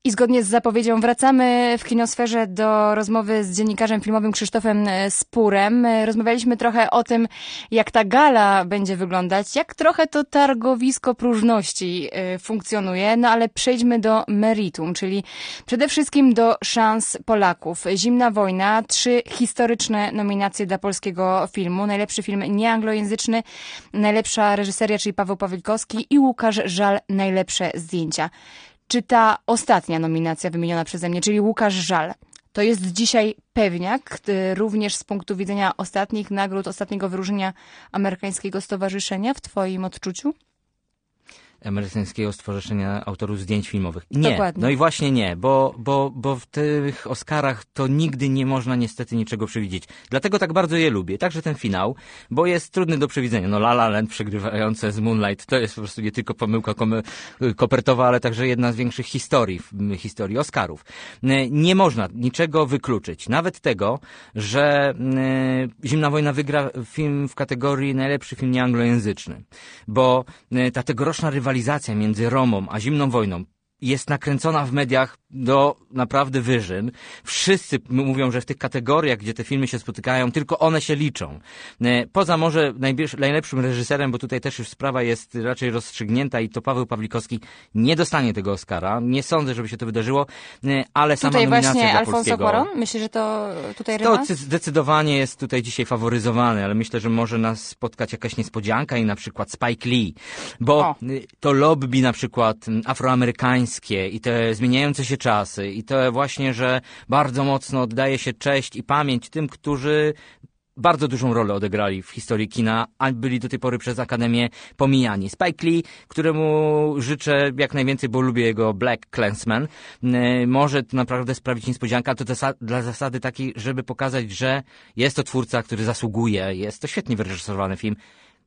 I zgodnie z zapowiedzią wracamy w kinosferze do rozmowy z dziennikarzem filmowym Krzysztofem Spurem. Rozmawialiśmy trochę o tym, jak ta gala będzie wyglądać, jak trochę to targowisko próżności funkcjonuje, no ale przejdźmy do meritum, czyli przede wszystkim do szans Polaków. Zimna wojna, 3 historyczne nominacje dla polskiego filmu. Najlepszy film nieanglojęzyczny, najlepsza reżyseria, czyli Paweł Pawlikowski i Łukasz Żal, najlepsze zdjęcia. Czy ta ostatnia nominacja wymieniona przeze mnie, czyli Łukasz Żal, to jest dzisiaj pewniak, również z punktu widzenia ostatnich nagród, ostatniego wyróżnienia Amerykańskiego Stowarzyszenia w twoim odczuciu? Amerykańskiego Stowarzyszenia Autorów Zdjęć Filmowych. Nie, Dokładnie. no i właśnie nie, bo w tych Oscarach to nigdy nie można niestety niczego przewidzieć. Dlatego tak bardzo je lubię, także ten finał, bo jest trudny do przewidzenia. No La La Land przegrywające z Moonlight to jest po prostu nie tylko pomyłka kopertowa, ale także jedna z większych historii Oscarów. Nie można niczego wykluczyć. Nawet tego, że Zimna wojna wygra film w kategorii najlepszy film nieanglojęzyczny. Bo ta tegoroczna rywalizacja między Romą a Zimną wojną jest nakręcona w mediach do naprawdę wyżyn. Wszyscy mówią, że w tych kategoriach, gdzie te filmy się spotykają, tylko one się liczą. Poza może najlepszym reżyserem, bo tutaj też już sprawa jest raczej rozstrzygnięta i to Paweł Pawlikowski nie dostanie tego Oscara. Nie sądzę, żeby się to wydarzyło, ale sama tutaj nominacja właśnie dla Alfonso polskiego... Cuarón? Myślę, że to tutaj rewanż? To zdecydowanie jest tutaj dzisiaj faworyzowany, ale myślę, że może nas spotkać jakaś niespodzianka i na przykład Spike Lee, bo to lobby na przykład afroamerykańskie i te zmieniające się czasy i to właśnie, że bardzo mocno oddaje się cześć i pamięć tym, którzy bardzo dużą rolę odegrali w historii kina, a byli do tej pory przez Akademię pomijani. Spike Lee, któremu życzę jak najwięcej, bo lubię jego Black Klansman, może to naprawdę sprawić niespodziankę, ale to dla zasady takiej, żeby pokazać, że jest to twórca, który zasługuje, jest to świetnie wyreżyserowany film.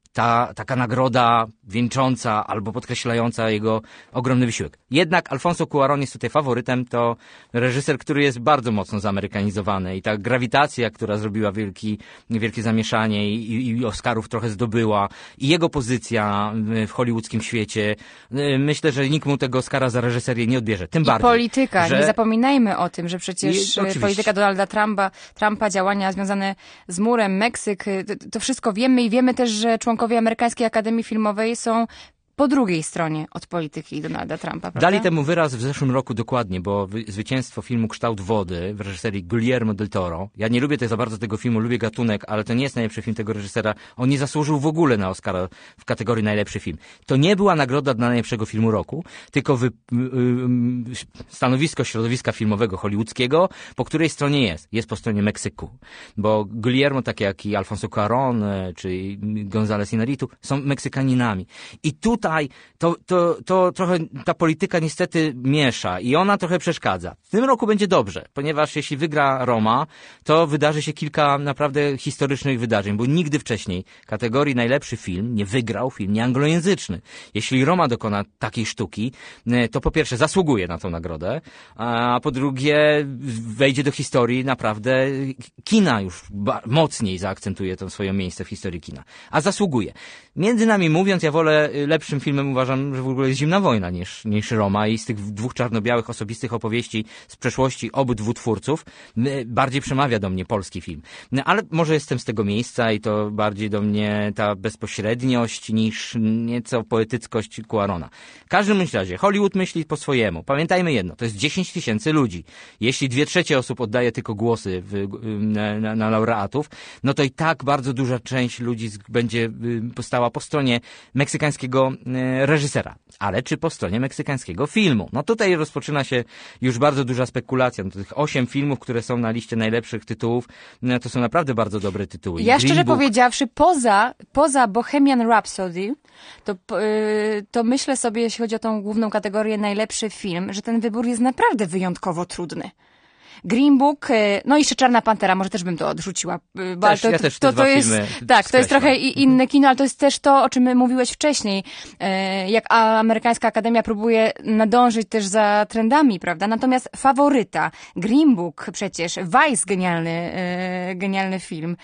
Taka nagroda wieńcząca albo podkreślająca jego ogromny wysiłek. Jednak Alfonso Cuarón jest tutaj faworytem, to reżyser, który jest bardzo mocno zamerykanizowany i ta grawitacja, która zrobiła wielkie zamieszanie i Oscarów trochę zdobyła i jego pozycja w hollywoodzkim świecie, myślę, że nikt mu tego Oscara za reżyserię nie odbierze. Tym bardziej, polityka, że... nie zapominajmy o tym, że przecież polityka Donalda Trumpa, działania związane z murem, Meksyk, to wszystko wiemy i wiemy też, że członkowie Amerykańskiej Akademii Filmowej są po drugiej stronie od polityki Donalda Trumpa, prawda? Dali temu wyraz w zeszłym roku dokładnie, bo zwycięstwo filmu Kształt wody w reżyserii Guillermo del Toro. Ja nie lubię za bardzo tego filmu, lubię gatunek, ale to nie jest najlepszy film tego reżysera. On nie zasłużył w ogóle na Oscara w kategorii najlepszy film. To nie była nagroda dla najlepszego filmu roku, tylko stanowisko środowiska filmowego hollywoodzkiego, po której stronie jest. Jest po stronie Meksyku. Bo Guillermo, tak jak i Alfonso Cuarón, czy González Iñárritu, są Meksykaninami. I tutaj to trochę ta polityka niestety miesza i ona trochę przeszkadza. W tym roku będzie dobrze, ponieważ jeśli wygra Roma, to wydarzy się kilka naprawdę historycznych wydarzeń, bo nigdy wcześniej kategorii najlepszy film nie wygrał film nieanglojęzyczny. Jeśli Roma dokona takiej sztuki, to po pierwsze zasługuje na tą nagrodę, a po drugie wejdzie do historii naprawdę kina już mocniej zaakcentuje to swoje miejsce w historii kina. A zasługuje. Między nami mówiąc, ja wolę lepszym filmem uważam, że w ogóle jest Zimna wojna niż Roma i z tych 2 czarno-białych osobistych opowieści z przeszłości obydwu twórców bardziej przemawia do mnie polski film. Ale może jestem z tego miejsca i to bardziej do mnie ta bezpośredniość niż nieco poetyckość Cuarona. W każdym razie Hollywood myśli po swojemu. Pamiętajmy jedno, to jest 10 000 ludzi. Jeśli 2/3 osób oddaje tylko głosy na laureatów, no to i tak bardzo duża część ludzi będzie stała po stronie meksykańskiego reżysera, ale czy po stronie meksykańskiego filmu. No tutaj rozpoczyna się już bardzo duża spekulacja. No, tych 8 filmów, które są na liście najlepszych tytułów, no, to są naprawdę bardzo dobre tytuły. Ja szczerze powiedziawszy, poza Bohemian Rhapsody, to myślę sobie, jeśli chodzi o tą główną kategorię najlepszy film, że ten wybór jest naprawdę wyjątkowo trudny. Green Book, no i jeszcze Czarna Pantera, może też bym to odrzuciła. Bo też, ja też te dwa filmy tak, to jest trochę inne kino, ale to jest też to, o czym mówiłeś wcześniej, jak Amerykańska Akademia próbuje nadążyć też za trendami, prawda? Natomiast faworyta, Green Book przecież, Vice genialny film,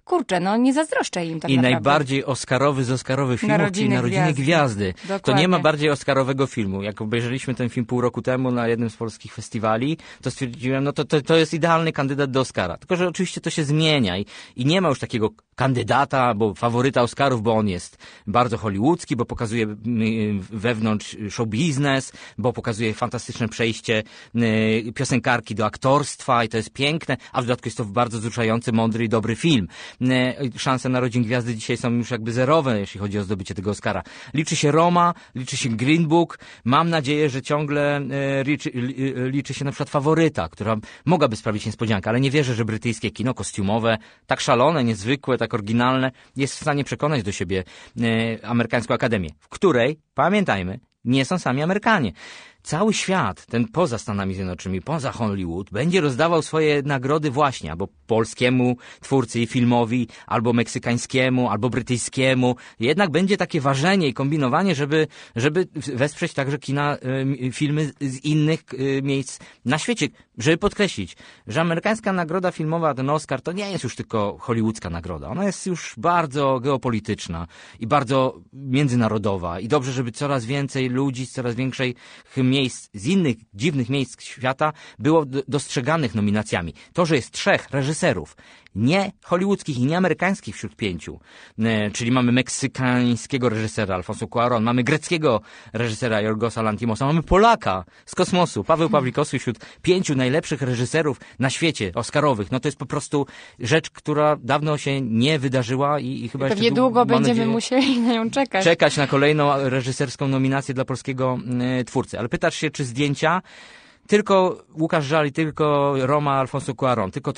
kurczę, no nie zazdroszczę im tak I naprawdę. najbardziej oscarowy z oscarowych filmów, czyli Narodziny Gwiazdy. Dokładnie. To nie ma bardziej oscarowego filmu. Jak obejrzeliśmy ten film pół roku temu na jednym z polskich festiwali, to stwierdziłem, no to jest idealny kandydat do Oscara. Tylko że oczywiście to się zmienia i nie ma już takiego kandydata, bo faworyta Oscarów, bo on jest bardzo hollywoodzki, bo pokazuje wewnątrz show biznes, bo pokazuje fantastyczne przejście piosenkarki do aktorstwa i to jest piękne, a w dodatku jest to bardzo wzruszający, mądry i dobry film. Szanse Narodzin Gwiazdy dzisiaj są już jakby zerowe, jeśli chodzi o zdobycie tego Oscara. Liczy się Roma, liczy się Green Book. Mam nadzieję, że ciągle liczy się na przykład Faworyta, która mogłaby sprawić niespodziankę, ale nie wierzę, że brytyjskie kino kostiumowe, tak szalone, niezwykłe, tak oryginalne, jest w stanie przekonać do siebie amerykańską akademię, w której, pamiętajmy, nie są sami Amerykanie. Cały świat, ten poza Stanami Zjednoczonymi, poza Hollywood, będzie rozdawał swoje nagrody właśnie albo polskiemu twórcy filmowi, albo meksykańskiemu, albo brytyjskiemu. Jednak będzie takie ważenie i kombinowanie, żeby wesprzeć także filmy z innych miejsc na świecie. Żeby podkreślić, że amerykańska nagroda filmowa, ten Oscar, to nie jest już tylko hollywoodzka nagroda. Ona jest już bardzo geopolityczna i bardzo międzynarodowa. I dobrze, żeby coraz więcej ludzi z coraz większych miejsc, z innych dziwnych miejsc świata było dostrzeganych nominacjami. To, że jest 3 reżyserów, nie hollywoodzkich i nie amerykańskich wśród 5, czyli mamy meksykańskiego reżysera Alfonso Cuarón, mamy greckiego reżysera Yorgosa Lanthimosa, mamy Polaka z kosmosu, Paweł Pawlikowski wśród 5 najlepszych reżyserów na świecie oscarowych. No to jest po prostu rzecz, która dawno się nie wydarzyła i chyba pewnie jeszcze długo będziemy musieli na nią czekać. Czekać na kolejną reżyserską nominację dla polskiego twórcy. Ale pytasz się, czy zdjęcia tylko Łukasz Żal i tylko Roma Alfonso Cuarón, tylko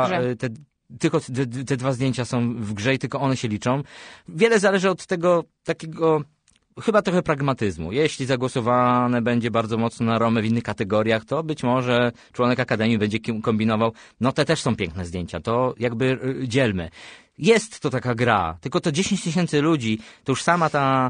te dwa zdjęcia są w grze i tylko one się liczą. Wiele zależy od tego takiego chyba trochę pragmatyzmu. Jeśli zagłosowane będzie bardzo mocno na Romę w innych kategoriach, to być może członek Akademii będzie kombinował, no te też są piękne zdjęcia, to jakby dzielmy. Jest to taka gra, tylko to 10 000 ludzi, to już sama ta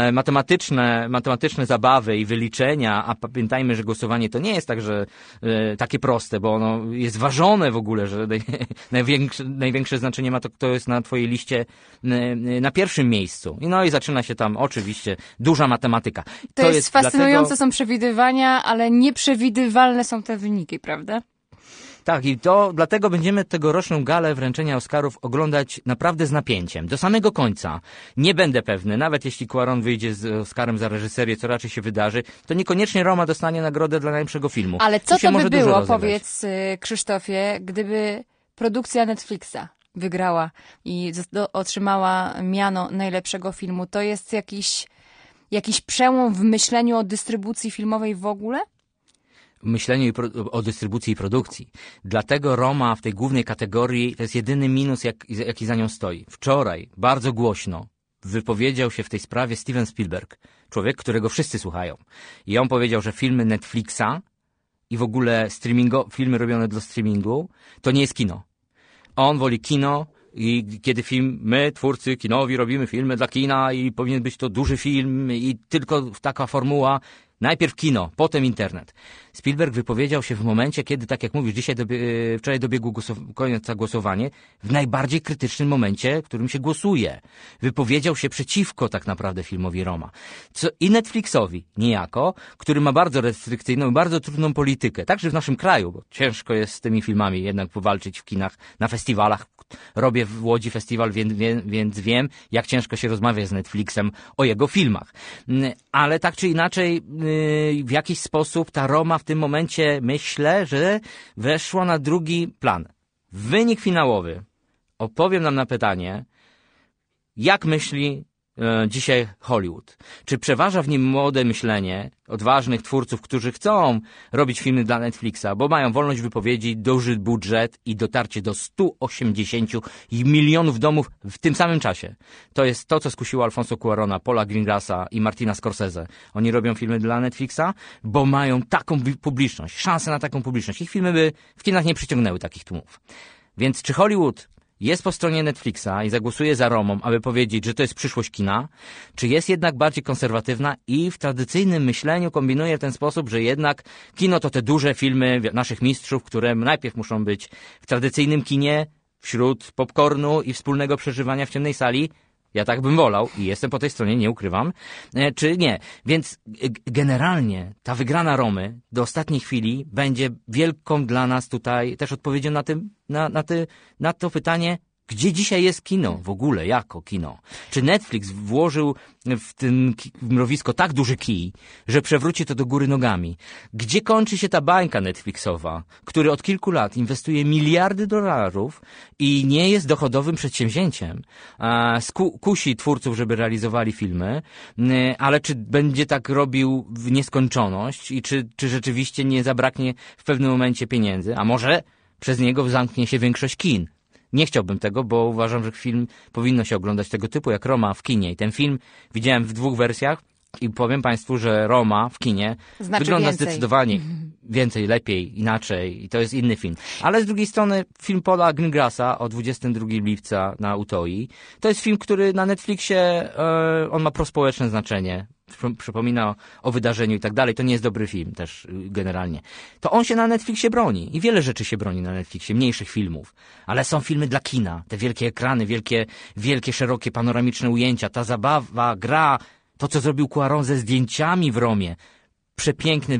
matematyczne zabawy i wyliczenia, a pamiętajmy, że głosowanie to nie jest tak, że takie proste, bo ono jest ważone w ogóle, że największe znaczenie ma to, kto jest na twojej liście na pierwszym miejscu. No i zaczyna się tam oczywiście duża matematyka. To jest fascynujące, są przewidywania, ale nieprzewidywalne są te wyniki, prawda? Tak, i to dlatego będziemy tegoroczną galę wręczenia Oscarów oglądać naprawdę z napięciem. Do samego końca. Nie będę pewny, nawet jeśli Cuarón wyjdzie z Oscarem za reżyserię, co raczej się wydarzy, to niekoniecznie Roma dostanie nagrodę dla najlepszego filmu. Ale co to by było, powiedz Krzysztofie, gdyby produkcja Netflixa wygrała i otrzymała miano najlepszego filmu? To jest jakiś przełom w myśleniu o dystrybucji filmowej w ogóle? Myśleniu o dystrybucji i produkcji. Dlatego Roma w tej głównej kategorii to jest jedyny minus, jaki za nią stoi. Wczoraj bardzo głośno wypowiedział się w tej sprawie Steven Spielberg, człowiek, którego wszyscy słuchają. I on powiedział, że filmy Netflixa i w ogóle filmy robione dla streamingu to nie jest kino. On woli kino i kiedy my, twórcy kinowi, robimy filmy dla kina i powinien być to duży film i tylko taka formuła. Najpierw kino, potem internet. Spielberg wypowiedział się w momencie, kiedy, tak jak mówisz, wczoraj dobiegł koniec głosowanie, w najbardziej krytycznym momencie, w którym się głosuje. Wypowiedział się przeciwko tak naprawdę filmowi Roma. I Netflixowi niejako, który ma bardzo restrykcyjną i bardzo trudną politykę. Także w naszym kraju, bo ciężko jest z tymi filmami jednak powalczyć w kinach, na festiwalach. Robię w Łodzi festiwal, więc wiem, jak ciężko się rozmawia z Netflixem o jego filmach. Ale tak czy inaczej, w jakiś sposób ta Roma w tym momencie, myślę, że weszła na drugi plan. Wynik finałowy odpowiem nam na pytanie, jak myśli dzisiaj Hollywood. Czy przeważa w nim młode myślenie odważnych twórców, którzy chcą robić filmy dla Netflixa, bo mają wolność wypowiedzi, duży budżet i dotarcie do 180 milionów domów w tym samym czasie. To jest to, co skusiło Alfonso Cuarona, Paula Greengrassa i Martina Scorsese. Oni robią filmy dla Netflixa, bo mają taką publiczność, szansę na taką publiczność. Ich filmy by w kinach nie przyciągnęły takich tłumów. Więc czy Hollywood jest po stronie Netflixa i zagłosuje za Romą, aby powiedzieć, że to jest przyszłość kina, czy jest jednak bardziej konserwatywna i w tradycyjnym myśleniu kombinuje w ten sposób, że jednak kino to te duże filmy naszych mistrzów, które najpierw muszą być w tradycyjnym kinie, wśród popcornu i wspólnego przeżywania w ciemnej sali, ja tak bym wolał i jestem po tej stronie, nie ukrywam, czy nie. Więc generalnie ta wygrana Romy do ostatniej chwili będzie wielką dla nas tutaj też odpowiedzią na to pytanie, gdzie dzisiaj jest kino w ogóle, jako kino? Czy Netflix włożył w tym mrowisko tak duży kij, że przewróci to do góry nogami? Gdzie kończy się ta bańka Netflixowa, który od kilku lat inwestuje miliardy dolarów i nie jest dochodowym przedsięwzięciem? Kusi twórców, żeby realizowali filmy, ale czy będzie tak robił w nieskończoność i czy rzeczywiście nie zabraknie w pewnym momencie pieniędzy? A może przez niego zamknie się większość kin? Nie chciałbym tego, bo uważam, że film powinno się oglądać tego typu jak Roma w kinie. I ten film widziałem w 2 wersjach i powiem Państwu, że Roma w kinie wygląda zdecydowanie więcej, lepiej, inaczej i to jest inny film. Ale z drugiej strony film Paula Greengrassa o 22 lipca na Utoi to jest film, który na Netflixie on ma prospołeczne znaczenie. Przypomina o wydarzeniu i tak dalej. To nie jest dobry film też generalnie. To on się na Netflixie broni i wiele rzeczy się broni na Netflixie, mniejszych filmów. Ale są filmy dla kina. Te wielkie ekrany, wielkie, szerokie, panoramiczne ujęcia, ta zabawa, gra, to co zrobił Cuarón ze zdjęciami w Romie. Przepiękne,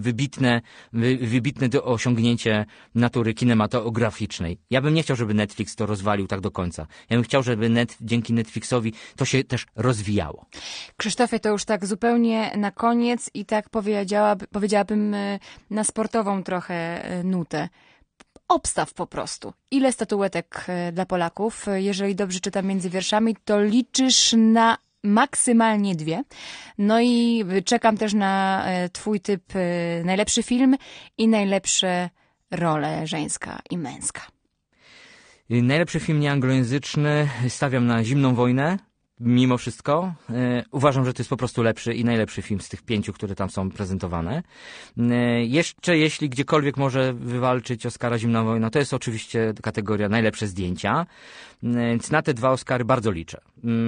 wybitne do osiągnięcie natury kinematograficznej. Ja bym nie chciał, żeby Netflix to rozwalił tak do końca. Ja bym chciał, żeby dzięki Netflixowi to się też rozwijało. Krzysztofie, to już tak zupełnie na koniec i tak powiedziałabym na sportową trochę nutę. Obstaw po prostu. Ile statuetek dla Polaków? Jeżeli dobrze czytam między wierszami, to liczysz na maksymalnie 2. No i czekam też na twój typ najlepszy film i najlepsze role żeńska i męska. Najlepszy film nieanglojęzyczny stawiam na Zimną wojnę. Mimo wszystko uważam, że to jest po prostu lepszy i najlepszy film z tych 5, które tam są prezentowane. Jeszcze jeśli gdziekolwiek może wywalczyć Oscara Zimna wojna, to jest oczywiście kategoria najlepsze zdjęcia. Więc na te 2 Oscary bardzo liczę.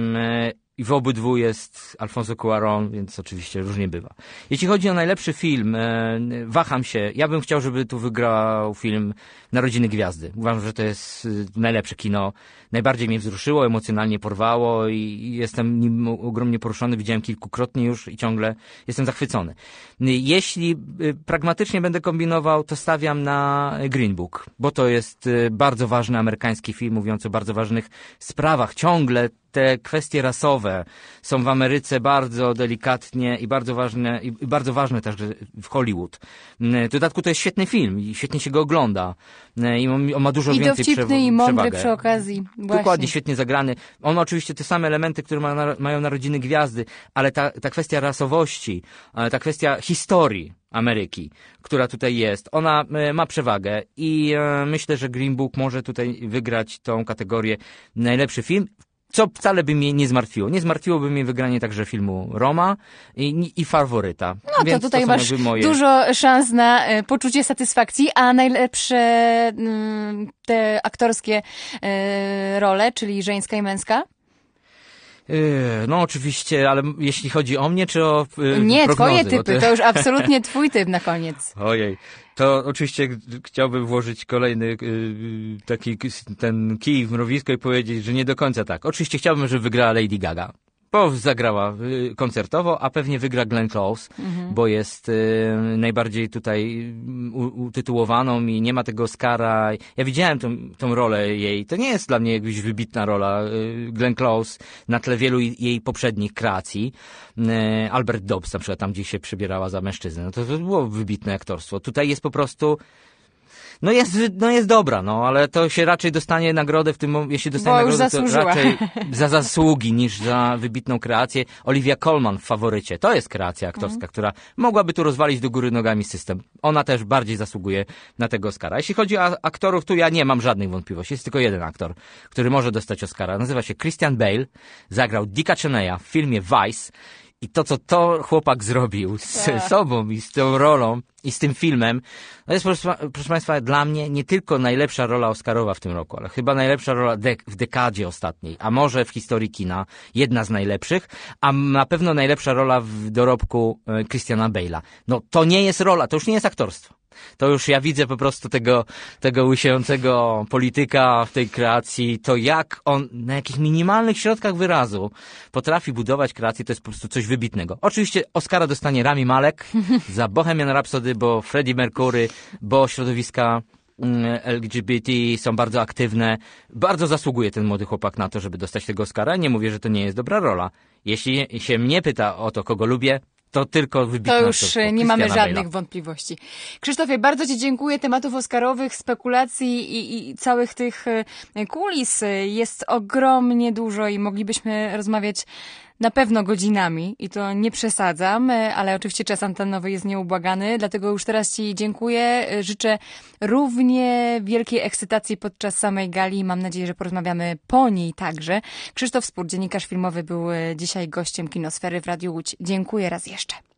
I w obydwu jest Alfonso Cuarón, więc oczywiście różnie bywa. Jeśli chodzi o najlepszy film, waham się. Ja bym chciał, żeby tu wygrał film Narodziny Gwiazdy. Uważam, że to jest najlepsze kino. Najbardziej mnie wzruszyło, emocjonalnie porwało i jestem nim ogromnie poruszony. Widziałem kilkukrotnie już i ciągle jestem zachwycony. Jeśli pragmatycznie będę kombinował, to stawiam na Green Book, bo to jest bardzo ważny amerykański film, mówiący o bardzo ważnych sprawach. Ciągle te kwestie rasowe są w Ameryce bardzo delikatnie i bardzo ważne też w Hollywood. W dodatku to jest świetny film i świetnie się go ogląda. I on ma dużo więcej przewagi. I dowcipny i mądry przy okazji. Właśnie. Dokładnie, świetnie zagrany. On ma oczywiście te same elementy, które mają Narodziny Gwiazdy, ale ta kwestia rasowości, ta kwestia historii Ameryki, która tutaj jest, ona ma przewagę i myślę, że Green Book może tutaj wygrać tą kategorię najlepszy film. Co wcale by mnie nie zmartwiło. Nie zmartwiłoby mnie wygranie także filmu Roma i Faworyta. No to tutaj masz dużo szans na poczucie satysfakcji, a najlepsze te aktorskie role, czyli żeńska i męska? No oczywiście, ale jeśli chodzi o mnie, czy o nie, prognozy, twoje typy, to już absolutnie twój typ na koniec. Ojej, to oczywiście chciałbym włożyć kolejny ten kij w mrowisko i powiedzieć, że nie do końca tak. Oczywiście chciałbym, żeby wygrała Lady Gaga. Bo zagrała koncertowo, a pewnie wygra Glenn Close, bo jest najbardziej tutaj utytułowaną i nie ma tego Oscara. Ja widziałem tą rolę jej. To nie jest dla mnie jakaś wybitna rola Glenn Close na tle wielu jej poprzednich kreacji. Albert Dobbs na przykład, tam gdzie się przebierała za mężczyznę. No to było wybitne aktorstwo. Tutaj jest po prostu... No jest dobra, ale to się raczej dostanie nagrodę jeśli dostanie nagrodę, to raczej za zasługi niż za wybitną kreację. Olivia Colman w Faworycie. To jest kreacja aktorska, która mogłaby tu rozwalić do góry nogami system. Ona też bardziej zasługuje na tego Oscara. Jeśli chodzi o aktorów, tu ja nie mam żadnych wątpliwości. Jest tylko jeden aktor, który może dostać Oscara. Nazywa się Christian Bale. Zagrał Dicka Cheneya w filmie Vice. I to, co chłopak zrobił z sobą i z tą rolą, i z tym filmem, to jest, proszę Państwa, dla mnie nie tylko najlepsza rola oscarowa w tym roku, ale chyba najlepsza rola w dekadzie ostatniej, a może w historii kina, jedna z najlepszych, a na pewno najlepsza rola w dorobku Christiana Bale'a. No to nie jest rola, to już nie jest aktorstwo. To już ja widzę po prostu tego łysiejącego polityka w tej kreacji, to jak on na jakich minimalnych środkach wyrazu potrafi budować kreację, to jest po prostu coś wybitnego. Oczywiście Oscara dostanie Rami Malek za Bohemian Rhapsody, bo Freddie Mercury, bo środowiska LGBT są bardzo aktywne. Bardzo zasługuje ten młody chłopak na to, żeby dostać tego Oscara. Nie mówię, że to nie jest dobra rola. Jeśli się mnie pyta o to, kogo lubię, to tylko wybitna. To już nie mamy żadnych wątpliwości. Krzysztofie, bardzo Ci dziękuję. Tematów oscarowych, spekulacji i całych tych kulis jest ogromnie dużo i moglibyśmy rozmawiać na pewno godzinami i to nie przesadzam, ale oczywiście czas antenowy jest nieubłagany, dlatego już teraz Ci dziękuję. Życzę równie wielkiej ekscytacji podczas samej gali. Mam nadzieję, że porozmawiamy po niej także. Krzysztof Spór, dziennikarz filmowy, był dzisiaj gościem Kinosfery w Radiu Łódź. Dziękuję raz jeszcze.